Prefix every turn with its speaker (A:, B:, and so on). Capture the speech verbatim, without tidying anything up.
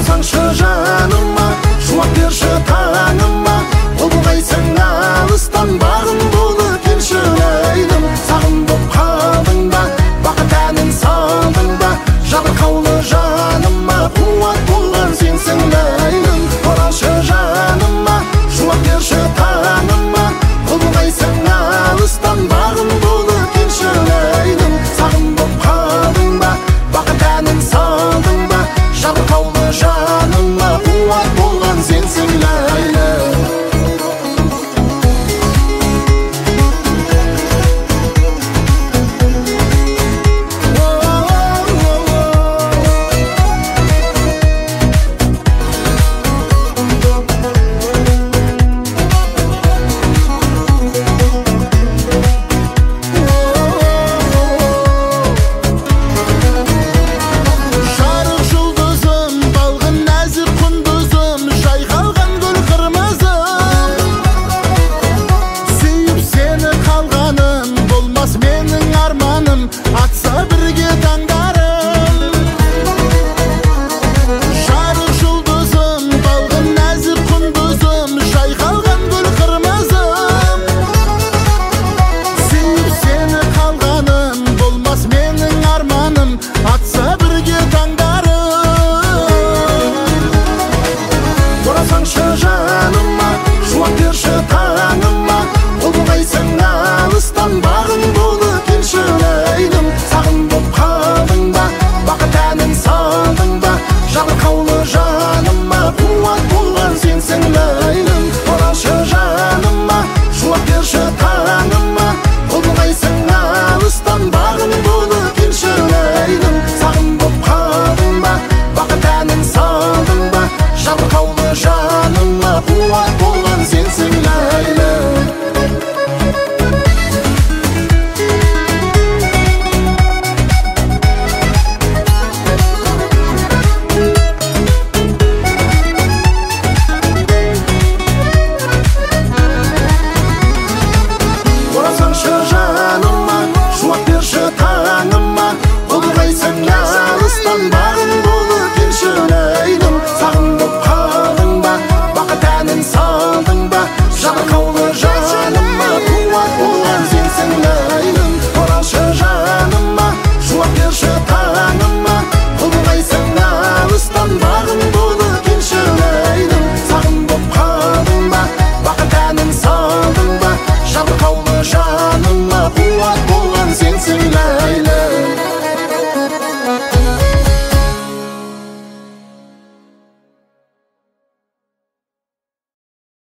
A: Орасаңшы жаныма, шуақ берші таңыма, ұлғайсың алыстан бағым болып келші ләйлім. Сағым боп қалдың ба, бақыт әнін салдың ба, жабырқаулы жаныма, қуат болған сенсің ләйлім. Оралшы жаныма, шуақ берші таңыма, ұлғайсың алыстан бағым болып келші ләйлім. Сағым боп қалдың ба, бақыт әнін салдың ба, жабырқаулы жаныма, қуат болған сенсің ләйлім. Орасаңшы жаныма, шуақ берші таңыма, ұлғайсың алыстан бағым болып келші ләйлім. Сағым боп қалдың ба, бақыт әнін салдың ба, жабырқаулы жаныма, қуат болған сенсің ләйлім. Оралшы жаныма, шуақ берші таңыма, ұлғайсың алыстан бағым болып келші ләйлім. Сағым боп қалдың ба, бақыт әнін салдың ба, жабырқаулы жаныма, қуат